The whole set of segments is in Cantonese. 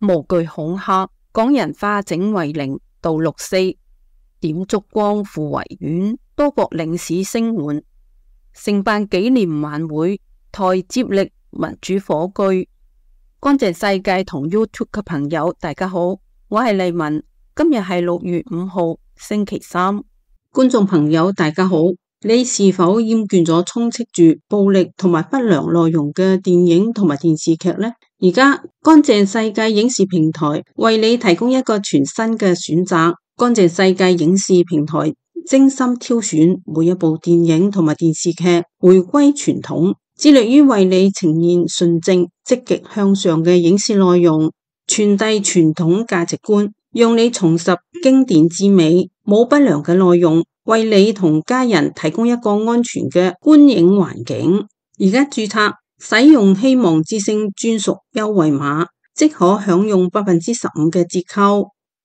無懼恐嚇，港人化整為零到六四，點燭光赴維園，多國領事聲援，承辦紀念晚會，台接力民主火炬。乾淨世界同 YouTube 嘅朋友大家好，我係麗文，今日係6月5號星期三。觀眾朋友大家好，你是否厭倦咗充斥住暴力同埋不良內容嘅電影同埋電視劇呢？而家乾淨世界影視平台為你提供一個全新嘅選擇。乾淨世界影視平台精心挑選每一部電影同埋電視劇，回歸傳統，致力於為你呈現純正積極向上嘅影視內容，傳遞傳統價值觀，讓你重拾經典之美，冇不良嘅內容，為你同家人提供一個安全嘅觀影環境。而家註冊使用希望之聲專屬優惠碼，即可享用15%嘅折扣。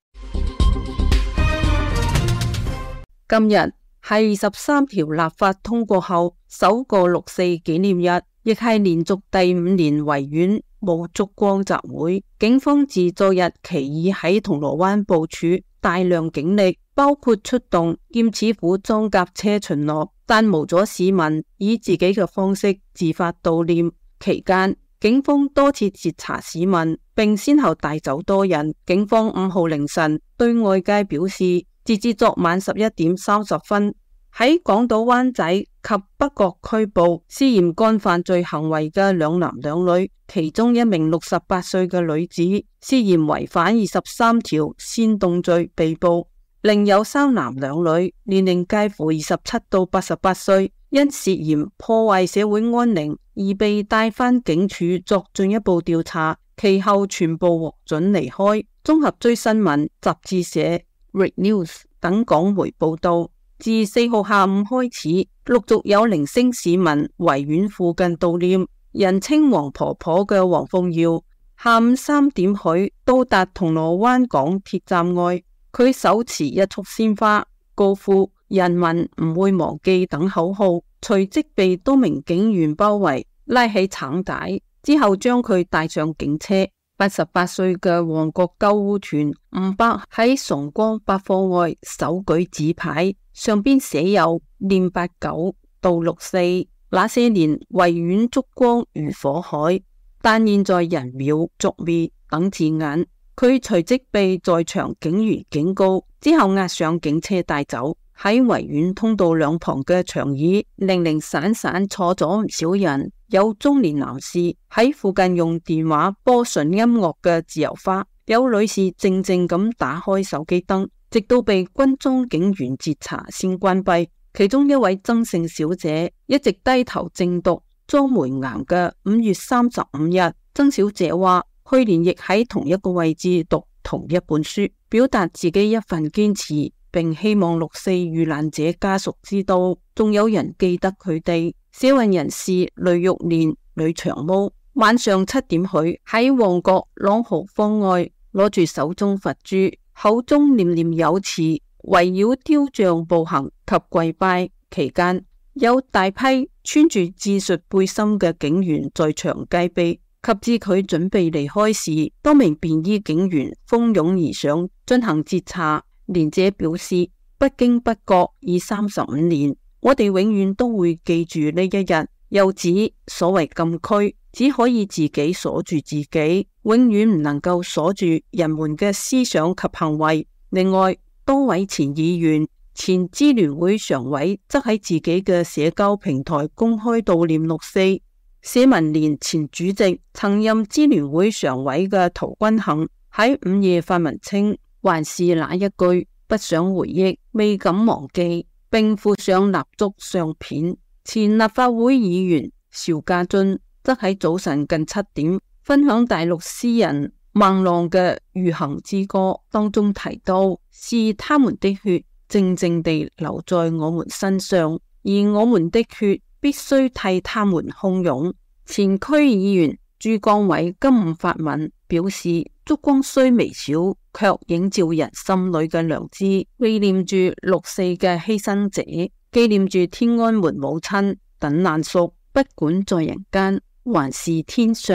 今日係23條立法通過後首個六四紀念日，亦係連續第5年維園冇燭光集會。警方自昨日起已喺銅鑼灣部署大量警力，包括出動劍齒虎裝甲車巡邏，但無阻市民以自己嘅方式自發悼念。期間，警方多次截查市民，並先後帶走多人。警方5號凌晨對外界表示，截至昨晚11點30分，喺港島灣仔及北角拘捕涉嫌幹犯罪行為嘅2男2女，其中一名68歲嘅女子涉嫌違反23條煽動罪被捕，另有3男2女，年齡介乎27到88歲，因涉嫌破壞社會安寧而被帶返警署作進一步調查，其後全部獲准離開。綜合追新聞雜誌社Read News 等港媒報道，自4號下午開始，陸續有零星市民維園附近悼念人稱黃婆婆嘅黃鳳耀。下午3點許到達銅鑼灣港鐵站外，佢手持一束鮮花，高呼人民唔會忘記等口號，隨即被多名警員包圍，拉起橙帶，之後將佢帶上警車。88歲嘅旺角救護團伍伯喺崇光百貨外手舉紙牌，上邊寫有念89悼六四。那些年維園燭光如火海，但現在人秒燭滅等字眼。佢隨即被在場警員警告，之後押上警車帶走。喺維園通道兩旁嘅長椅零零散散坐咗唔少人，有中年男士喺附近用電話播純音樂嘅自由花，有女士靜靜咁打開手機燈，直到被軍裝警員截查先關閉。其中一位曾姓小姐一直低頭正讀莊梅岩嘅5月35日。曾小姐話去年亦喺同一個位置讀同一本書，表達自己一份堅持，並希望6四遇難者家屬知道，仲有人記得佢哋。社運人士雷玉蓮、呂長毛晚上7點許喺旺角朗豪坊外攞住手中佛珠，口中念念有詞，圍繞雕像步行及跪拜。期間有大批穿住戰術背心嘅警員在場戒備，及至佢準備離開時，多名便衣警員蜂擁而上進行截查。連者表示，不經不覺已35年，我哋永遠都會記住呢一日。又指所謂禁區只可以自己鎖住自己，永遠唔能夠鎖住人們嘅思想及行為。另外，多位前議員、前支聯會常委則喺自己嘅社交平台公開悼念6四。社民連前主席、曾任支聯會常委嘅陶君行喺午夜發文稱，還是那一句，不想回憶，未敢忘記，並附上蠟燭相片。前立法會議員邵家臻則喺早晨近7點分享大陸詩人孟浪嘅《遇行之歌》，當中提到是他們的血靜靜地流在我們身上，而我們的血必須替他們洶湧。前區議員朱江偉今午發文表示，燭光雖微小，卻映照人心裏嘅良知，紀念住6四嘅犧牲者，紀念住天安門母親等難屬，不管在人間還是天上，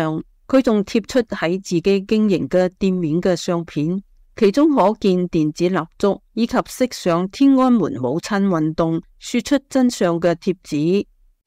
佢仲貼出喺自己經營嘅店面嘅相片，其中可見電子蠟燭以及飾上天安門母親運動說出真相嘅貼紙。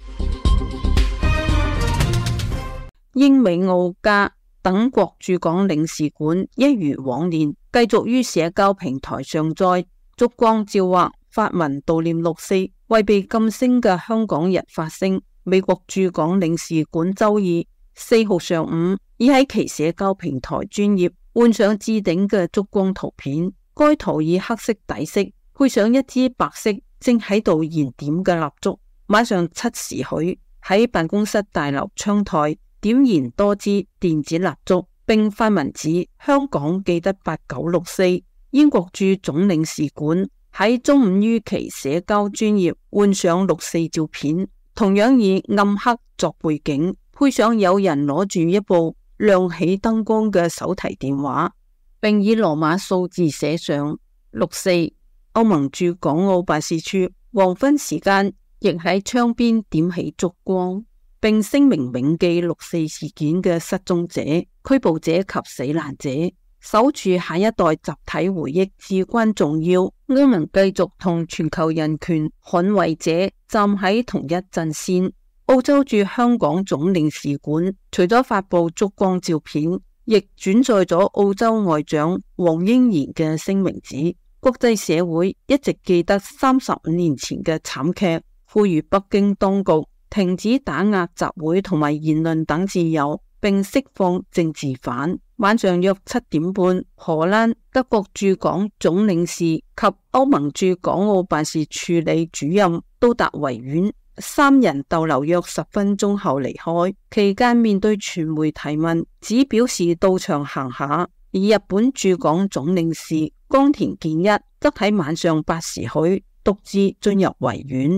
英美澳加等國駐港領事館一如往年繼續於社交平台上載燭光照畫發文悼念六四，為被禁聲嘅香港人發聲。美國駐港領事館周二4號上午已喺其社交平台專頁換上置頂嘅燭光圖片，該圖以黑色底色配上一支白色正喺度燃點嘅蠟燭。晚上7時許喺辦公室大樓窗台點燃多支電子蠟燭，並發文指香港記得8964。英國駐總領事館喺中午於其社交專頁換上六四照片，同樣以暗黑作背景，配上有人攞住一部亮起燈光嘅手提電話，並以羅馬數字寫上64。歐盟駐港澳辦事處黃昏時間亦喺窗邊點起燭光，並聲明銘記六四事件嘅失蹤者、拘捕者及死難者，守住下一代集體回憶至關重要。歐盟繼續同全球人權捍衛者站喺同一陣線。澳洲駐香港總領事館除咗發佈燭光照片，亦轉載咗澳洲外長黃英賢嘅聲明指，國際社會一直記得35年前嘅慘劇，呼籲北京當局停止打壓集會同埋言論等自由，並釋放政治犯。晚上約7點半，荷蘭、德國駐港總領事及歐盟駐港澳辦事處理主任到達維園，三人逗留約10分鐘後離開。期間面對傳媒提問，只表示到場行下。而日本駐港總領事岡田健一則喺晚上8時許獨自進入維園。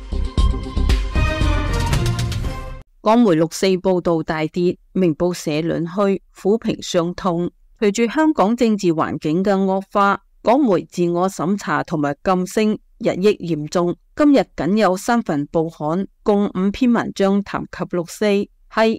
港媒六四報道大跌，明報社論虛，撫平傷痛。隨住香港政治環境嘅惡化，港媒自我審查同埋禁聲日益嚴重。今日僅有3份報刊，共5篇文章談及六四，係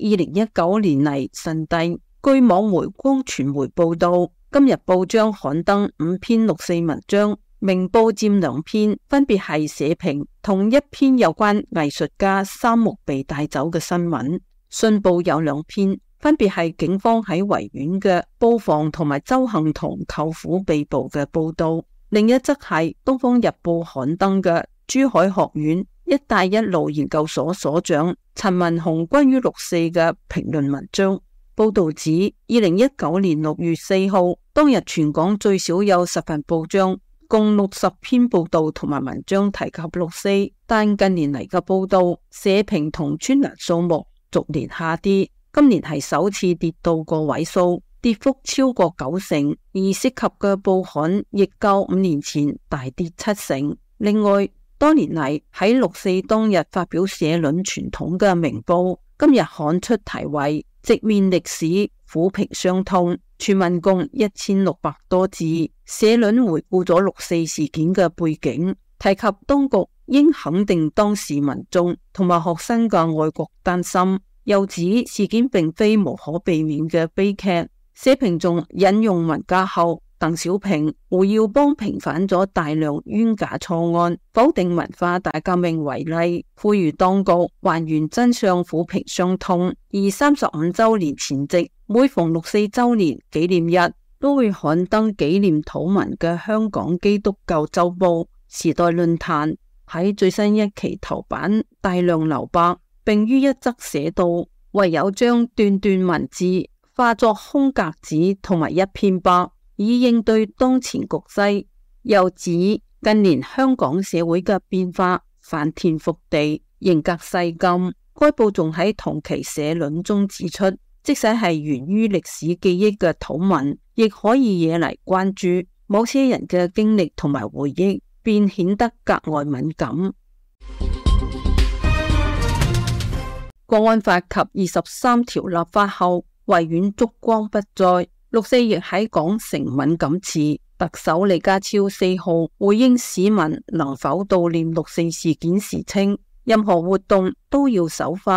2019年嚟新低。據網媒光傳媒報道，今日報章刊登5篇六四文章，明報佔2篇，分別係社評同1篇有關藝術家三木被帶走嘅新聞。信報有2篇，分別係警方喺維園嘅布防同埋鄒幸彤舅父被捕嘅報道。另一則係東方日報刊登嘅珠海學院一帶一路研究所所長陳文雄關於六四嘅評論文章。報道指2019年6月4號當日全港最少有10份報章，共60篇報道同埋文章提及六四，但近年嚟嘅報道、社評同專欄數目逐年下跌，今年係首次跌到個位數，跌幅超過90%，而涉及嘅報刊亦較5年前大跌70%。另外，多年嚟喺六四當日發表社論傳統嘅明報，今日刊出題為直面歷史，撫平傷痛，全文共1600多字。社論回顧咗六四事件嘅背景，提及當局應肯定當時民眾同埋學生嘅愛國擔心，又指事件並非無可避免嘅悲劇。社評仲引用文家后、鄧小平、胡耀邦平反咗大量冤假錯案，否定文化大革命為例，呼籲當局還原真相，撫平傷痛。而35周年前夕，每逢6四週年紀念日，都會刊登紀念禱文嘅香港基督教週報《時代論壇》喺最新一期頭版大量留白，並於一則寫道：唯有將段段文字化作空格子同埋一片白，以應對當前局勢。又指近年香港社會嘅變化翻天覆地，形格勢禁。該報仲喺同期社論中指出，即使係源於歷史記憶嘅禱文，亦可以惹嚟關注。某些人嘅經歷同埋回憶，便顯得格外敏感。國安法及23條立法後，維園燭光不再。六四亦喺港成敏感詞。特首李家超4號回應市民能否悼念六四事件時稱，任何活動都要守法，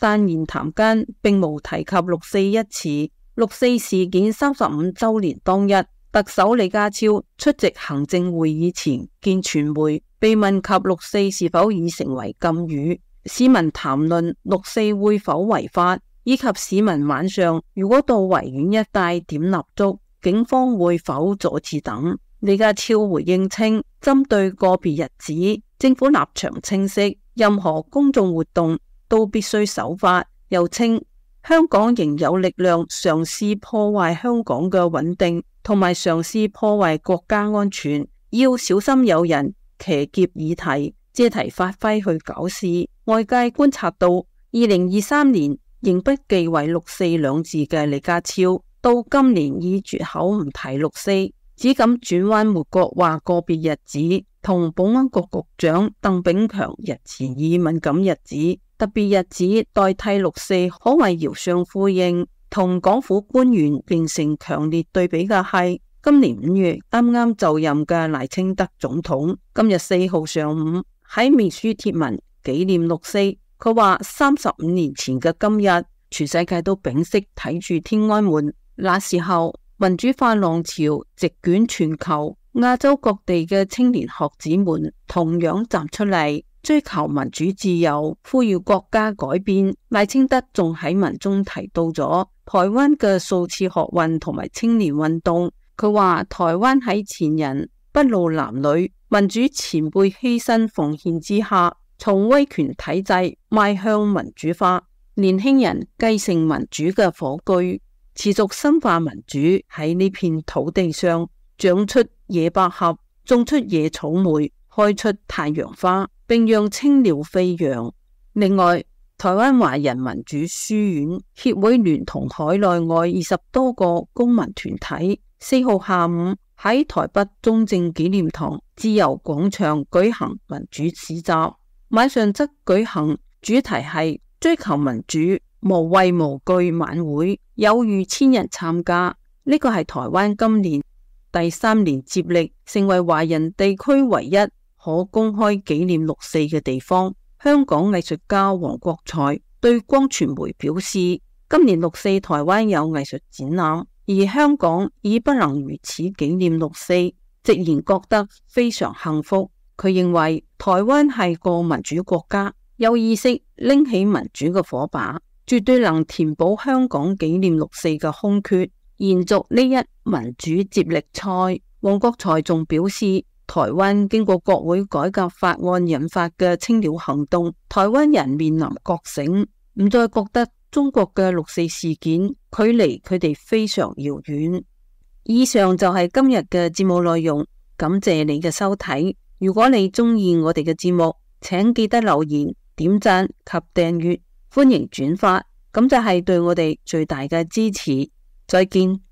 但言談間並無提及六四一詞。六四事件35週年當日，特首李家超出席行政會議前見傳媒，被問及六四是否已成為禁語，市民談論六四會否違法，以及市民晚上如果到維園一帶點蠟燭，警方會否阻止等。李家超回應稱，針對個別日子，政府立場清晰，任何公眾活動都必須守法。又稱香港仍有力量嘗試破壞香港嘅穩定，同埋嘗試破壞國家安全，要小心有人騎劫議題，借題發揮去搞事。外界觀察到，2023年仍不忌諱六四兩字嘅李家超，到今年已絕口唔提六四，只敢轉彎抹角話個別日子，同保安局局長鄧炳強日前以敏感日子、特別日子代替六四，可謂遙相呼應。同港府官員形成強烈對比嘅係，今年5月啱啱就任嘅賴清德總統，今日4號上午喺面書貼文紀念六四，佢話35年前嘅今日，全世界都屏息睇住天安門，那時候民主化浪潮席捲全球，亞洲各地嘅青年學子們同樣站出嚟追求民主自由，呼籲國家改變。賴清德仲喺文中提到咗台灣嘅數次學運同埋青年運動，佢話台灣喺前人不露男女、民主前輩犧牲奉獻之下，從威權體制邁向民主化，年輕人繼承民主嘅火炬，持續深化民主，喺呢片土地上長出野百合，種出野草莓，開出太陽花，並讓青鳥飛揚。另外，台灣華人民主書院協會聯同海內外20多個公民團體，4號下午喺台北中正紀念堂自由廣場舉行民主市集，晚上則舉行主題係追求民主無畏無懼晚會，有逾1000人參加。呢個係台灣今年第3年接力成為華人地區唯一可公開紀念六四嘅地方。香港藝術家黃國才對光傳媒表示，今年六四台灣有藝術展覽，而香港已不能如此紀念六四，直言覺得非常幸福。佢認為台灣係個民主國家，有意識拎起民主嘅火把，絕對能填補香港紀念六四嘅空缺，延續呢一民主接力賽。黃國才仲表示，台灣經過國會改革法案引發嘅青鳥行動，台灣人面臨覺醒，唔再覺得中國嘅六四事件距離佢哋非常遙遠。以上就係今日嘅節目內容，感謝你嘅收睇。如果你鍾意我哋嘅節目，請記得留言、點讚及訂閱，歡迎轉發，咁就係對我哋最大嘅支持。再見。